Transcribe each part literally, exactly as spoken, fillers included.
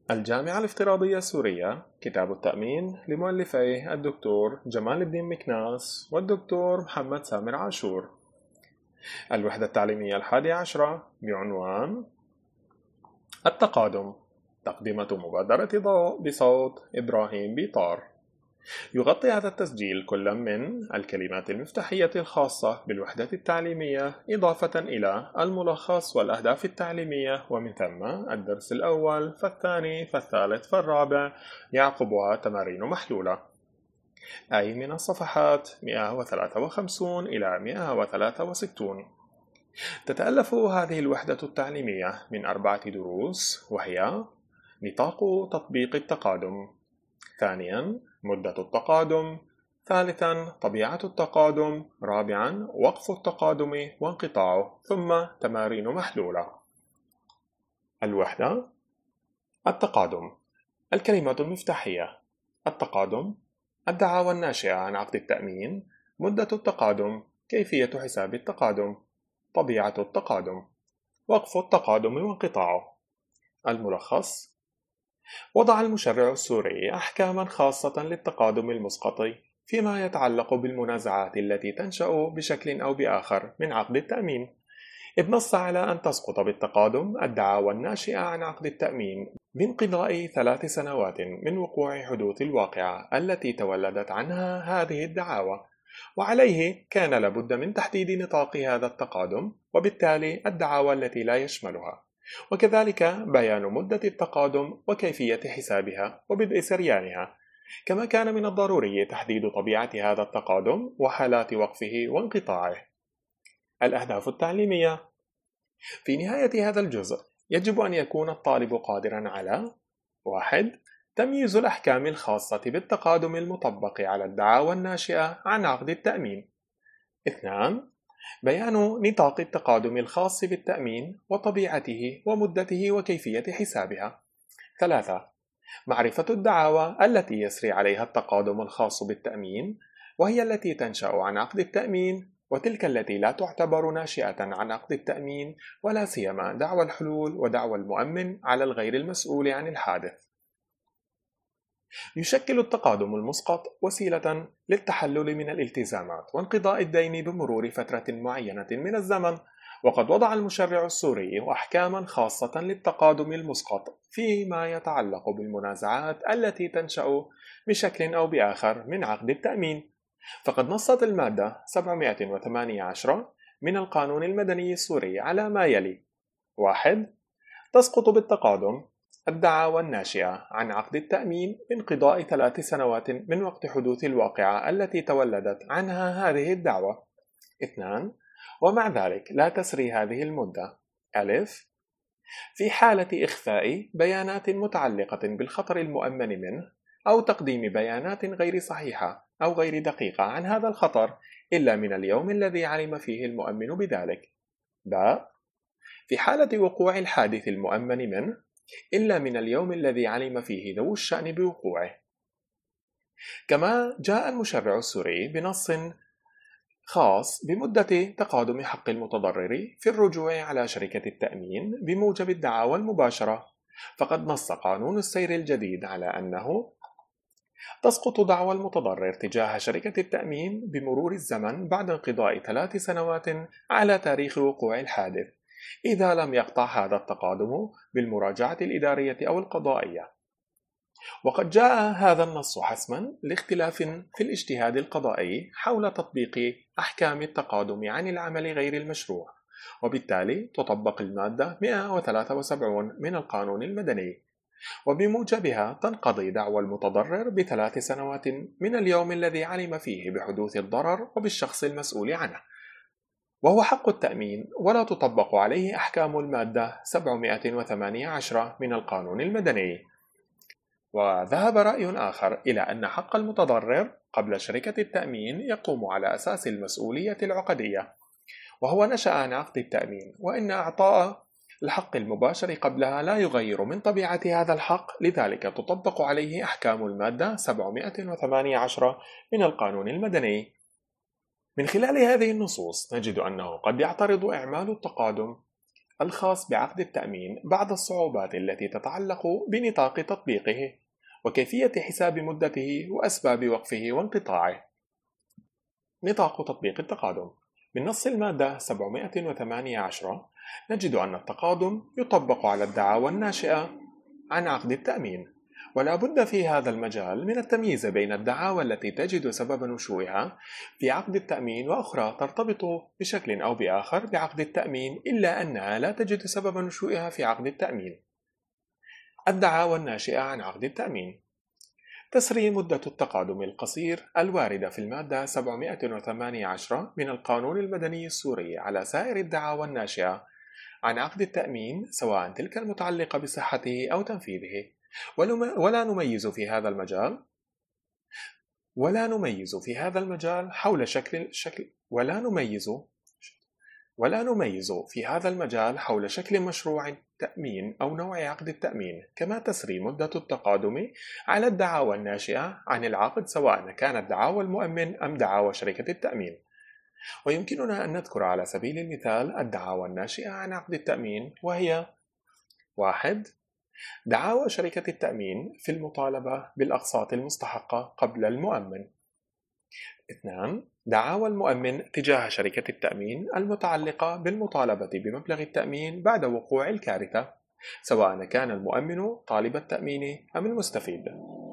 الجامعة الافتراضية السورية كتاب التأمين لمؤلفيه الدكتور جمال الدين مكناس والدكتور محمد سامر عاشور. الوحدة التعليمية الحادية عشرة بعنوان التقادم. تقدمة مبادرة ضوء بصوت إبراهيم بيطار. يغطي هذا التسجيل كل من الكلمات المفتاحية الخاصة بالوحدة التعليمية إضافة إلى الملخص والأهداف التعليمية، ومن ثم الدرس الأول فالثاني فالثالث فالرابع يعقبها تمارين محلولة، أي من الصفحات مئة وثلاثة وخمسين إلى مئة وثلاثة وستين. تتألف هذه الوحدة التعليمية من أربعة دروس، وهي نطاق تطبيق التقادم، ثانياً مدة التقادم، ثالثاً طبيعة التقادم، رابعاً وقف التقادم وانقطاعه، ثم تمارين محلولة. الوحدة: التقادم. الكلمات المفتاحية: التقادم، الدعاوى الناشئة عن عقد التأمين، مدة التقادم، كيفية حساب التقادم، طبيعة التقادم، وقف التقادم وانقطاعه. الملخص: وضع المشرع السوري أحكاما خاصة للتقادم المسقط فيما يتعلق بالمنازعات التي تنشأ بشكل أو بآخر من عقد التأمين، إذ نص على أن تسقط بالتقادم الدعاوى الناشئة عن عقد التأمين بانقضاء ثلاث سنوات من وقوع حدوث الواقعة التي تولدت عنها هذه الدعاوى، وعليه كان لابد من تحديد نطاق هذا التقادم وبالتالي الدعاوى التي لا يشملها، وكذلك بيان مدة التقادم وكيفية حسابها وبدء سريانها، كما كان من الضروري تحديد طبيعة هذا التقادم وحالات وقفه وانقطاعه. الأهداف التعليمية: في نهاية هذا الجزء يجب أن يكون الطالب قادرا على: واحد تمييز الأحكام الخاصة بالتقادم المطبق على الدعاوى الناشئة عن عقد التأمين. اثنان بيان نطاق التقادم الخاص بالتأمين وطبيعته ومدته وكيفية حسابها. ثلاثة معرفة الدعاوى التي يسري عليها التقادم الخاص بالتأمين، وهي التي تنشأ عن عقد التأمين وتلك التي لا تعتبر ناشئة عن عقد التأمين، ولا سيما دعوى الحلول ودعوى المؤمن على الغير المسؤول عن الحادث. يشكل التقادم المسقط وسيلة للتحلل من الالتزامات وانقضاء الدين بمرور فترة معينة من الزمن، وقد وضع المشرع السوري أحكاما خاصة للتقادم المسقط فيما يتعلق بالمنازعات التي تنشأ بشكل أو بآخر من عقد التأمين. فقد نصت المادة سبعمائة وثمانية عشر من القانون المدني السوري على ما يلي: واحد تسقط بالتقادم الدعاوى الناشئة عن عقد التأمين بانقضاء ثلاث سنوات من وقت حدوث الواقعة التي تولدت عنها هذه الدعوى. اثنان ومع ذلك لا تسري هذه المدة: ألف في حالة إخفاء بيانات متعلقة بالخطر المؤمن منه أو تقديم بيانات غير صحيحة أو غير دقيقة عن هذا الخطر إلا من اليوم الذي علم فيه المؤمن بذلك. باء في حالة وقوع الحادث المؤمن منه إلا من اليوم الذي علم فيه ذو الشأن بوقوعه. كما جاء المشرع السوري بنص خاص بمدة تقادم حق المتضرر في الرجوع على شركة التأمين بموجب الدعاوى المباشرة، فقد نص قانون السير الجديد على أنه تسقط دعوى المتضرر تجاه شركة التأمين بمرور الزمن بعد انقضاء ثلاث سنوات على تاريخ وقوع الحادث، إذا لم يقطع هذا التقادم بالمراجعة الإدارية أو القضائية. وقد جاء هذا النص حسما لاختلاف في الاجتهاد القضائي حول تطبيق أحكام التقادم عن العمل غير المشروع، وبالتالي تطبق المادة مئة وثلاثة وسبعين من القانون المدني، وبموجبها تنقضي دعوى المتضرر بثلاث سنوات من اليوم الذي علم فيه بحدوث الضرر وبالشخص المسؤول عنه، وهو حق التأمين، ولا تطبق عليه أحكام المادة سبعمائة وثمانية عشر من القانون المدني. وذهب رأي آخر إلى أن حق المتضرر قبل شركة التأمين يقوم على أساس المسؤولية العقدية، وهو نشأ عن عقد التأمين، وإن إعطاء الحق المباشر قبلها لا يغير من طبيعة هذا الحق، لذلك تطبق عليه أحكام المادة سبعمائة وثمانية عشر من القانون المدني. من خلال هذه النصوص نجد أنه قد يعترض إعمال التقادم الخاص بعقد التأمين بعض الصعوبات التي تتعلق بنطاق تطبيقه وكيفية حساب مدته وأسباب وقفه وانقطاعه. نطاق تطبيق التقادم. من نص المادة سبعمائة وثمانية عشر نجد أن التقادم يطبق على الدعاوى الناشئة عن عقد التأمين، ولا بد في هذا المجال من التمييز بين الدعاوى التي تجد سبب نشوئها في عقد التأمين وأخرى ترتبط بشكل أو بآخر بعقد التأمين إلا أنها لا تجد سبب نشوئها في عقد التأمين. الدعاوى الناشئة عن عقد التأمين. تسري مدة التقادم القصير الواردة في المادة سبعمائة وثمانية عشر من القانون المدني السوري على سائر الدعاوى الناشئة عن عقد التأمين سواء تلك المتعلقة بصحته أو تنفيذه، ولا نميز في هذا المجال ولا نميز في هذا المجال حول شكل شكل ولا نميز ولا نميز في هذا المجال حول شكل مشروع التأمين أو نوع عقد التأمين. كما تسري مدة التقادم على الدعاوى الناشئة عن العقد سواء كانت دعاوى المؤمن أم دعاوى شركة التأمين. ويمكننا أن نذكر على سبيل المثال الدعاوى الناشئة عن عقد التأمين، وهي: واحد دعاوى شركة التأمين في المطالبة بالأقساط المستحقة قبل المؤمن. اثنان دعاوى المؤمن تجاه شركة التأمين المتعلقة بالمطالبة بمبلغ التأمين بعد وقوع الكارثة سواء كان المؤمن طالب التأمين أم المستفيد.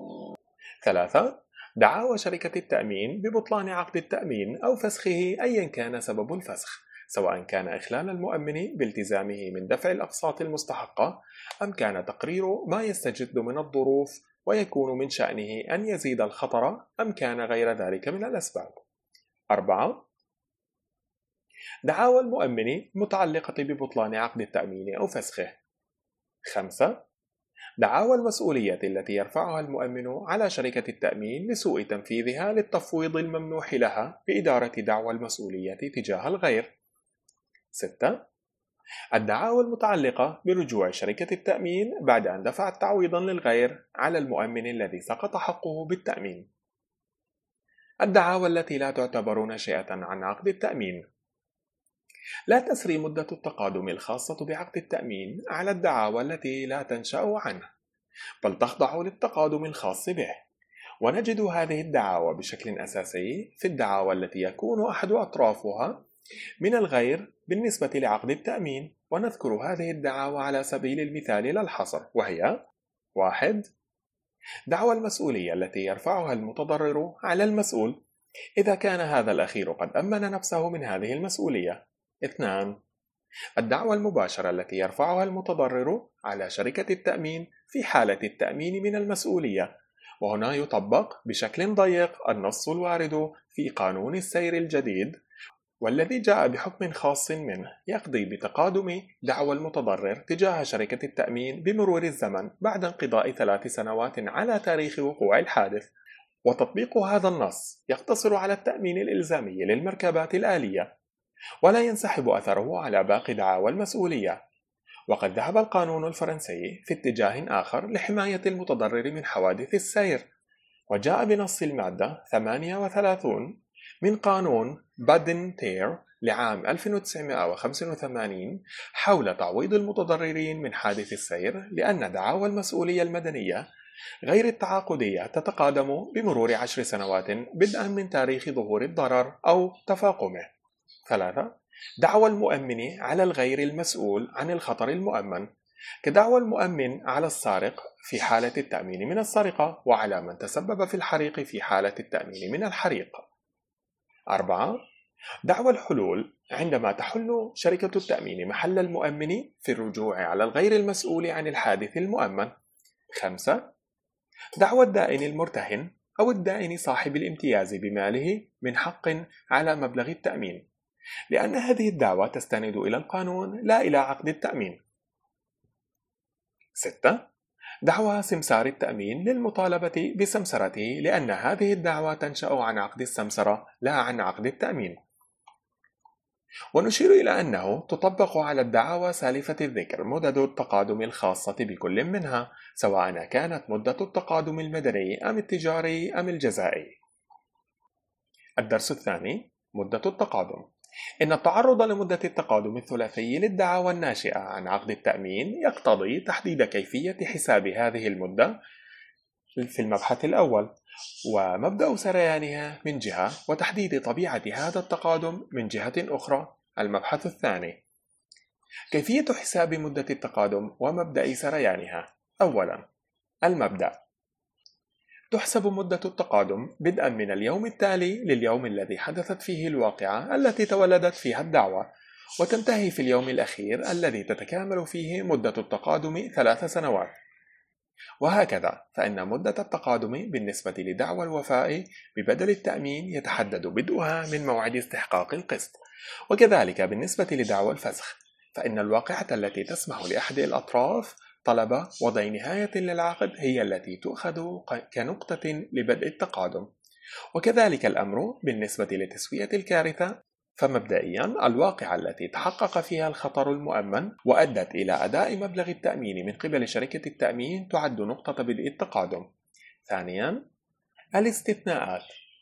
ثلاثة دعاوى شركة التأمين ببطلان عقد التأمين أو فسخه أيا كان سبب الفسخ، سواء كان إخلال المؤمن بالتزامه من دفع الأقساط المستحقة أم كان تقرير ما يستجد من الظروف ويكون من شأنه أن يزيد الخطر أم كان غير ذلك من الأسباب. أربعة دعاوى المؤمن متعلقة ببطلان عقد التأمين أو فسخه. خمسة دعاوى المسؤولية التي يرفعها المؤمن على شركة التأمين لسوء تنفيذها للتفويض الممنوح لها بإدارة دعوى المسؤولية تجاه الغير. ستة الدعاوى المتعلقة برجوع شركة التأمين بعد أن دفعت تعويضا للغير على المؤمن الذي سقط حقه بالتأمين. الدعاوى التي لا تعتبر ناشئة عن عقد التأمين. لا تسري مدة التقادم الخاصة بعقد التأمين على الدعاوى التي لا تنشأ عنه، بل تخضع للتقادم الخاص به، ونجد هذه الدعاوى بشكل أساسي في الدعاوى التي يكون أحد أطرافها من الغير بالنسبة لعقد التأمين، ونذكر هذه الدعاوى على سبيل المثال لا الحصر، وهي: واحد دعوى المسؤولية التي يرفعها المتضرر على المسؤول إذا كان هذا الأخير قد أمن نفسه من هذه المسؤولية. اثنان الدعوى المباشرة التي يرفعها المتضرر على شركة التأمين في حالة التأمين من المسؤولية، وهنا يطبق بشكل ضيق النص الوارد في قانون السير الجديد والذي جاء بحكم خاص منه يقضي بتقادم دعوى المتضرر تجاه شركة التأمين بمرور الزمن بعد انقضاء ثلاث سنوات على تاريخ وقوع الحادث. وتطبيق هذا النص يقتصر على التأمين الإلزامي للمركبات الآلية، ولا ينسحب أثره على باقي دعاوى المسؤولية. وقد ذهب القانون الفرنسي في اتجاه آخر لحماية المتضرر من حوادث السير، وجاء بنص المادة ثمانية وثلاثين من قانون بادن-تير لعام ألف وتسعمائة وخمسة وثمانين حول تعويض المتضررين من حادث السير، لأن دعاوى المسؤولية المدنية غير التعاقدية تتقادم بمرور عشر سنوات بدءا من تاريخ ظهور الضرر أو تفاقمه. ثلاثة دعوى المؤمن على الغير المسؤول عن الخطر المؤمن، كدعوى المؤمن على السارق في حالة التأمين من السرقة، وعلى من تسبب في الحريق في حالة التأمين من الحريق. أربعة دعوى الحلول عندما تحل شركة التأمين محل المؤمن في الرجوع على الغير المسؤول عن الحادث المؤمن. خمسة دعوى الدائن المرتهن أو الدائن صاحب الامتياز بماله من حق على مبلغ التأمين، لأن هذه الدعوى تستند إلى القانون لا إلى عقد التأمين. ستة دعوى سمسار التأمين للمطالبة بسمسرته، لأن هذه الدعوى تنشأ عن عقد السمسرة لا عن عقد التأمين. ونشير إلى أنه تطبق على الدعاوى سالفة الذكر مدد التقادم الخاصة بكل منها، سواء كانت مدة التقادم المدني أم التجاري أم الجزائي. الدرس الثاني: مدة التقادم. إن التعرض لمدة التقادم الثلاثي للدعاوى الناشئة عن عقد التأمين يقتضي تحديد كيفية حساب هذه المدة في المبحث الأول، ومبدأ سريانها من جهة، وتحديد طبيعة هذا التقادم من جهة أخرى المبحث الثاني. كيفية حساب مدة التقادم ومبدأ سريانها. أولا، المبدأ: تحسب مدة التقادم بدءا من اليوم التالي لليوم الذي حدثت فيه الواقعة التي تولدت فيها الدعوة، وتنتهي في اليوم الأخير الذي تتكامل فيه مدة التقادم ثلاث سنوات. وهكذا فإن مدة التقادم بالنسبة لدعوى الوفاء ببدل التأمين يتحدد بدءها من موعد استحقاق القسط، وكذلك بالنسبة لدعوى الفسخ، فإن الواقعة التي تسمح لأحد الأطراف طلب وضع نهاية للعقد هي التي تؤخذ كنقطة لبدء التقادم. وكذلك الأمر بالنسبة لتسوية الكارثة، فمبدئيا الواقعة التي تحقق فيها الخطر المؤمن وأدت إلى أداء مبلغ التأمين من قبل شركة التأمين تعد نقطة بدء التقادم. ثانيا، الاستثناءات: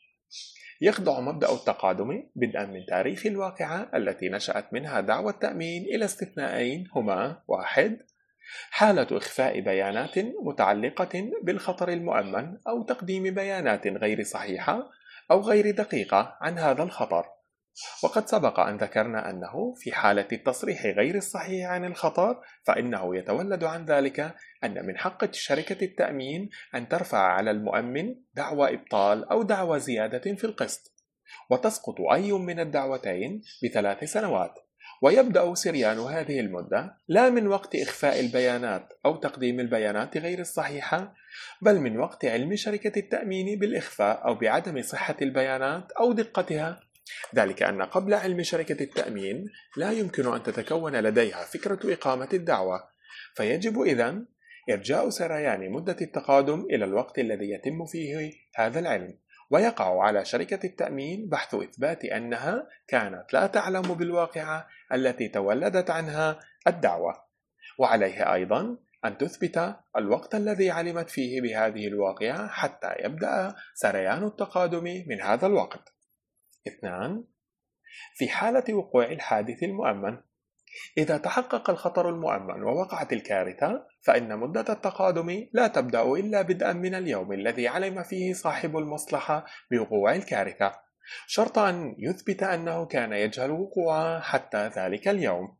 يخضع مبدأ التقادم بدءا من تاريخ الواقعة التي نشأت منها دعوى التأمين إلى استثنائين هما: واحد، حالة إخفاء بيانات متعلقة بالخطر المؤمن أو تقديم بيانات غير صحيحة أو غير دقيقة عن هذا الخطر. وقد سبق أن ذكرنا أنه في حالة التصريح غير الصحيح عن الخطر فإنه يتولد عن ذلك أن من حق شركة التأمين أن ترفع على المؤمن دعوى إبطال أو دعوى زيادة في القسط، وتسقط أي من الدعوتين بثلاث سنوات. ويبدأ سريان هذه المدة لا من وقت إخفاء البيانات أو تقديم البيانات غير الصحيحة، بل من وقت علم شركة التأمين بالإخفاء أو بعدم صحة البيانات أو دقتها، ذلك أن قبل علم شركة التأمين لا يمكن أن تتكون لديها فكرة إقامة الدعوة، فيجب إذن إرجاء سريان مدة التقادم إلى الوقت الذي يتم فيه هذا العلم، ويقع على شركة التأمين بحث إثبات أنها كانت لا تعلم بالواقعة التي تولدت عنها الدعوة، وعليها أيضا أن تثبت الوقت الذي علمت فيه بهذه الواقعة حتى يبدأ سريان التقادم من هذا الوقت. اثنان، في حالة وقوع الحادث المؤمن: إذا تحقق الخطر المؤمن ووقعت الكارثة فإن مدة التقادم لا تبدأ إلا بدءا من اليوم الذي علم فيه صاحب المصلحة بوقوع الكارثة، شرط أن يثبت أنه كان يجهل وقوعها حتى ذلك اليوم.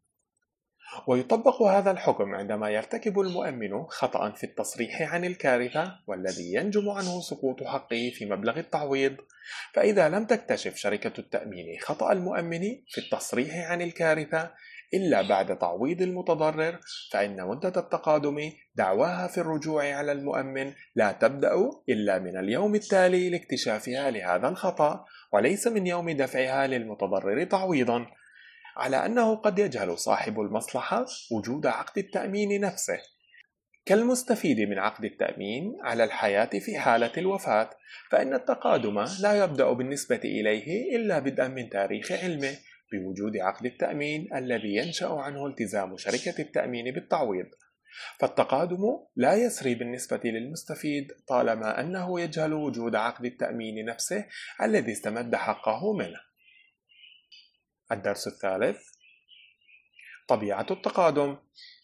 ويطبق هذا الحكم عندما يرتكب المؤمن خطأ في التصريح عن الكارثة والذي ينجم عنه سقوط حقه في مبلغ التعويض، فإذا لم تكتشف شركة التأمين خطأ المؤمن في التصريح عن الكارثة إلا بعد تعويض المتضرر، فإن مدة التقادم دعواها في الرجوع على المؤمن لا تبدأ إلا من اليوم التالي لاكتشافها لهذا الخطأ، وليس من يوم دفعها للمتضرر تعويضا، على أنه قد يجهل صاحب المصلحة وجود عقد التأمين نفسه كالمستفيد من عقد التأمين على الحياة في حالة الوفاة، فإن التقادم لا يبدأ بالنسبة إليه إلا بدءا من تاريخ علمه بوجود عقد التأمين الذي ينشأ عنه التزام شركة التأمين بالتعويض. فالتقادم لا يسري بالنسبة للمستفيد طالما أنه يجهل وجود عقد التأمين نفسه الذي استمد حقه منه. الدرس الثالث: طبيعة التقادم.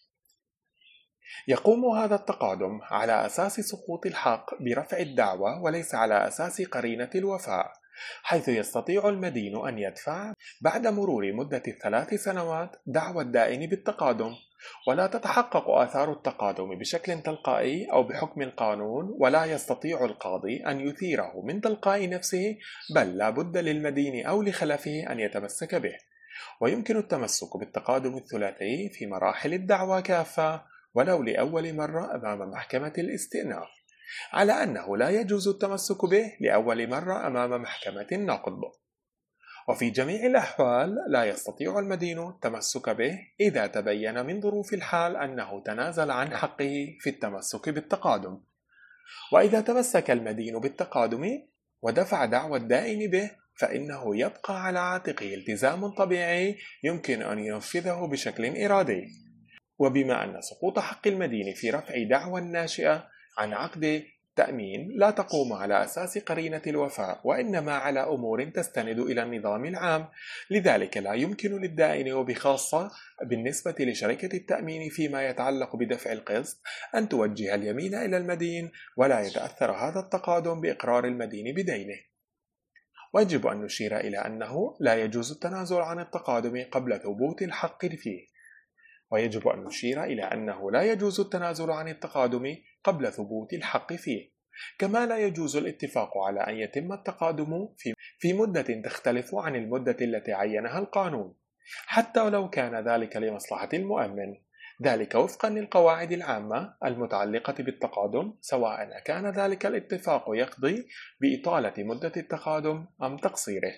يقوم هذا التقادم على أساس سقوط الحق برفع الدعوى وليس على أساس قرينة الوفاء، حيث يستطيع المدين أن يدفع بعد مرور مدة الثلاث سنوات دعوى الدائن بالتقادم، ولا تتحقق آثار التقادم بشكل تلقائي أو بحكم القانون، ولا يستطيع القاضي أن يثيره من تلقاء نفسه، بل لا بد للمدين أو لخلفه أن يتمسك به. ويمكن التمسك بالتقادم الثلاثي في مراحل الدعوى كافة ولو لأول مرة أمام محكمة الاستئناف، على أنه لا يجوز التمسك به لأول مرة أمام محكمة النقض. وفي جميع الأحوال لا يستطيع المدين التمسك به إذا تبين من ظروف الحال أنه تنازل عن حقه في التمسك بالتقادم. وإذا تمسك المدين بالتقادم ودفع دعوى الدائن به فإنه يبقى على عاتقه التزام طبيعي يمكن أن ينفذه بشكل إرادي. وبما أن سقوط حق المدين في رفع دعوى ناشئة عن عقد التأمين لا تقوم على أساس قرينة الوفاء، وإنما على أمور تستند إلى النظام العام. لذلك لا يمكن للدائن، وبخاصة بالنسبة لشركة التأمين فيما يتعلق بدفع القسط، أن توجه اليمين إلى المدين، ولا يتأثر هذا التقادم بإقرار المدين بدينه. ويجب أن نشير إلى أنه لا يجوز التنازل عن التقادم قبل ثبوت الحق فيه. ويجب أن نشير إلى أنه لا يجوز التنازل عن التقادم قبل ثبوت الحق فيه، كما لا يجوز الاتفاق على أن يتم التقادم في في مدة تختلف عن المدة التي عينها القانون، حتى ولو كان ذلك لمصلحة المؤمن، ذلك وفقا للقواعد العامة المتعلقة بالتقادم، سواء كان ذلك الاتفاق يقضي بإطالة مدة التقادم أم تقصيره.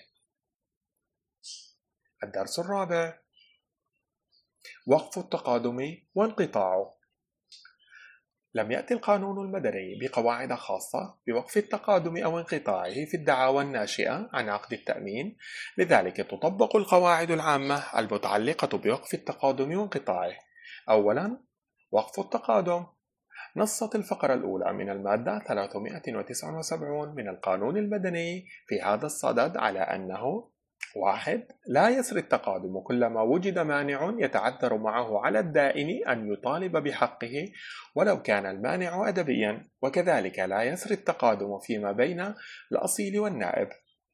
الدرس الرابع: وقف التقادم وانقطاعه. لم يأتي القانون المدني بقواعد خاصة بوقف التقادم أو انقطاعه في الدعاوى الناشئة عن عقد التأمين، لذلك تطبق القواعد العامة المتعلقة بوقف التقادم وانقطاعه. أولا، وقف التقادم. نصت الفقرة الأولى من المادة ثلاثمائة وتسعة وسبعين من القانون المدني في هذا الصدد على أنه: واحد. لا يسري التقادم كلما وجد مانع يتعذر معه على الدائن أن يطالب بحقه ولو كان المانع أدبيا، وكذلك لا يسري التقادم فيما بين الأصيل والنائب.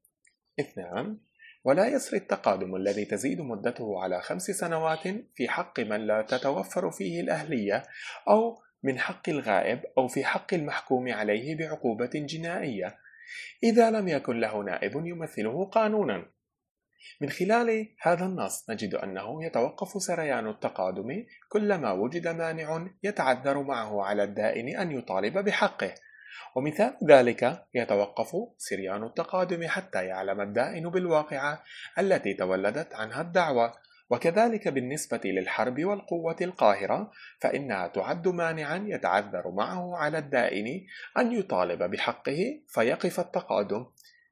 اثنان. ولا يسري التقادم الذي تزيد مدته على خمس سنوات في حق من لا تتوفر فيه الأهلية، أو من حق الغائب، أو في حق المحكوم عليه بعقوبة جنائية، إذا لم يكن له نائب يمثله قانونا. من خلال هذا النص نجد أنه يتوقف سريان التقادم كلما وجد مانع يتعذر معه على الدائن أن يطالب بحقه، ومثال ذلك يتوقف سريان التقادم حتى يعلم الدائن بالواقعة التي تولدت عنها الدعوى. وكذلك بالنسبة للحرب والقوة القاهرة، فإنها تعد مانعا يتعذر معه على الدائن أن يطالب بحقه فيقف التقادم.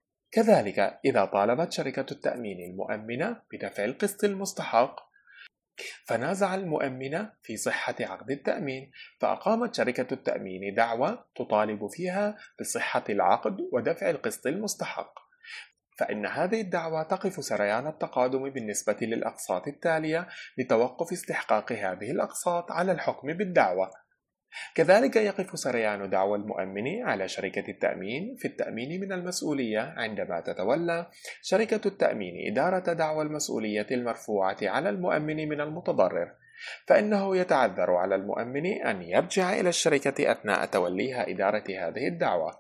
كذلك إذا طالبت شركة التأمين المؤمنة بدفع القسط المستحق، فنازع المؤمن في صحة عقد التأمين، فأقامت شركة التأمين دعوى تطالب فيها بصحة العقد ودفع القسط المستحق، فإن هذه الدعوى تقف سريان التقادم بالنسبة للأقساط التالية لتوقف استحقاق هذه الأقساط على الحكم بالدعوى. كذلك يقف سريان دعوى المؤمن على شركة التأمين في التأمين من المسؤولية عندما تتولى شركة التأمين إدارة دعوى المسؤولية المرفوعة على المؤمن من المتضرر، فإنه يتعذر على المؤمن أن يرجع إلى الشركة أثناء توليها إدارة هذه الدعوى.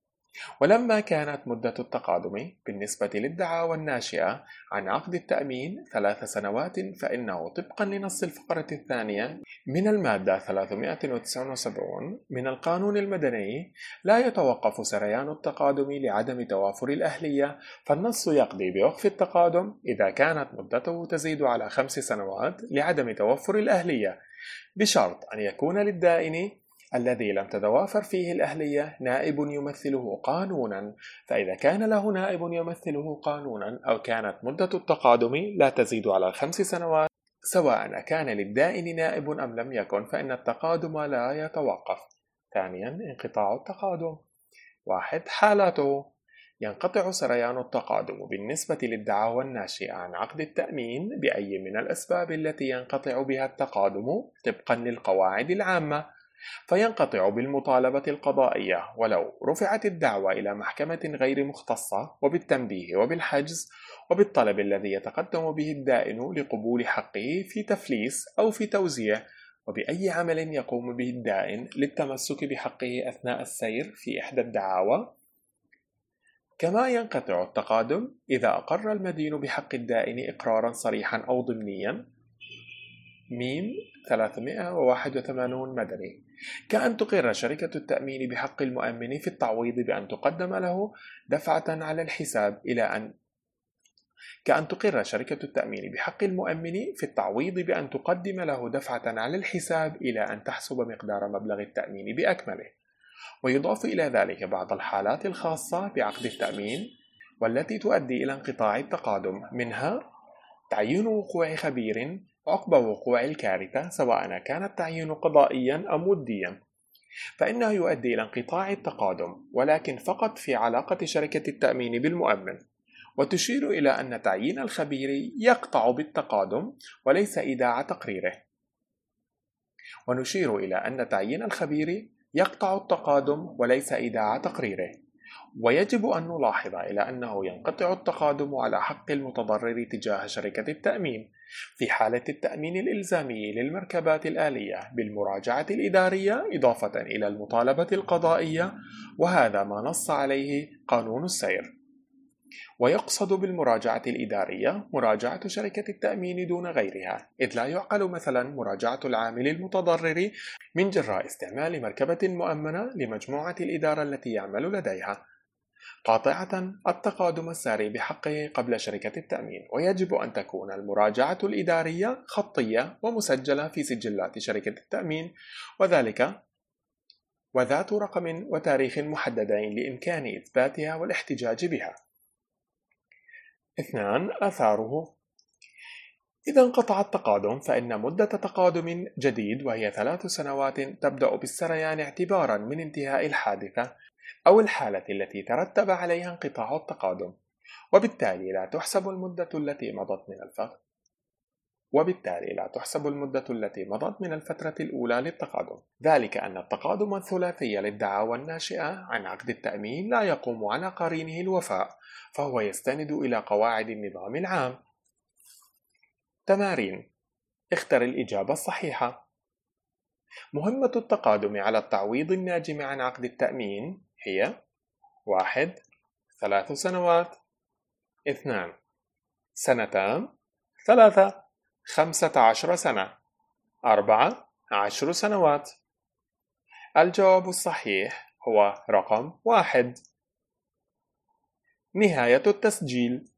ولما كانت مدة التقادم بالنسبة للدعاوى الناشئة عن عقد التأمين ثلاث سنوات، فإنه طبقا لنص الفقرة الثانية من المادة ثلاثمائة وتسعة وسبعين من القانون المدني لا يتوقف سريان التقادم لعدم توافر الأهلية، فالنص يقضي بوقف التقادم إذا كانت مدته تزيد على خمس سنوات لعدم توفر الأهلية، بشرط أن يكون للدائن الذي لم تتوافر فيه الأهلية نائب يمثله قانونا. فإذا كان له نائب يمثله قانونا أو كانت مدة التقادم لا تزيد على خمس سنوات، سواء كان للدائن نائب أم لم يكن، فإن التقادم لا يتوقف. ثانيا، انقطاع التقادم. واحد. حالاته: ينقطع سريان التقادم بالنسبة للدعاوى الناشئة عن عقد التأمين بأي من الأسباب التي ينقطع بها التقادم طبقا للقواعد العامة، فينقطع بالمطالبة القضائية ولو رفعت الدعوى إلى محكمة غير مختصة، وبالتنبيه وبالحجز، وبالطلب الذي يتقدم به الدائن لقبول حقه في تفليس أو في توزيع، وبأي عمل يقوم به الدائن للتمسك بحقه أثناء السير في إحدى الدعاوى. كما ينقطع التقادم إذا أقر المدين بحق الدائن إقرارا صريحا أو ضمنيا. ميم ثلاثمائة وواحد وثمانين مدني، كأن تقر شركة التأمين بحق المؤمن في التعويض بأن تقدم له دفعة على الحساب إلى أن كأن تقر شركة التأمين بحق المؤمن في التعويض بأن تقدم له دفعة على الحساب إلى أن تحسب مقدار مبلغ التأمين بأكمله. ويضاف إلى ذلك بعض الحالات الخاصة بعقد التأمين والتي تؤدي إلى انقطاع التقادم، منها تعيين وقوع خبير عقب وقوع الكارثة، سواء كان التعيين قضائيا أم وديا. فإنه يؤدي إلى انقطاع التقادم، ولكن فقط في علاقة شركة التأمين بالمؤمن. وتشير إلى أن تعيين الخبير يقطع بالتقادم وليس إيداع تقريره. ونشير إلى أن تعيين الخبير يقطع التقادم وليس إيداع تقريره. ويجب أن نلاحظ إلى أنه ينقطع التقادم على حق المتضرر تجاه شركة التأمين في حالة التأمين الإلزامي للمركبات الآلية بالمراجعة الإدارية إضافة إلى المطالبة القضائية، وهذا ما نص عليه قانون السير. ويقصد بالمراجعة الإدارية مراجعة شركة التأمين دون غيرها، إذ لا يعقل مثلا مراجعة العامل المتضرر من جراء استعمال مركبة مؤمنة لمجموعة الإدارة التي يعمل لديها، قاطعة التقادم الساري بحقه قبل شركة التأمين. ويجب أن تكون المراجعة الإدارية خطية ومسجلة في سجلات شركة التأمين، وذلك وذات رقم وتاريخ محددين لإمكان إثباتها والاحتجاج بها. اثنان آثاره. إذا انقطع التقادم فإن مدة تقادم جديد وهي ثلاث سنوات تبدأ بالسريان اعتبارا من انتهاء الحادثة أو الحالة التي ترتب عليها انقطاع التقادم، وبالتالي لا تحسب المدة التي مضت من الفترة وبالتالي لا تحسب المدة التي مضت من الفترة الأولى للتقادم، ذلك أن التقادم الثلاثي للدعاوى الناشئة عن عقد التأمين لا يقوم على قرينه الوفاء، فهو يستند إلى قواعد النظام العام. تمارين: اختر الإجابة الصحيحة. مهمة التقادم على التعويض الناجم عن عقد التأمين هي: واحد ثلاث سنوات، اثنان سنتان، ثلاثة خمسة عشر سنة، أربعة عشر سنوات. الجواب الصحيح هو رقم واحد. نهاية التسجيل.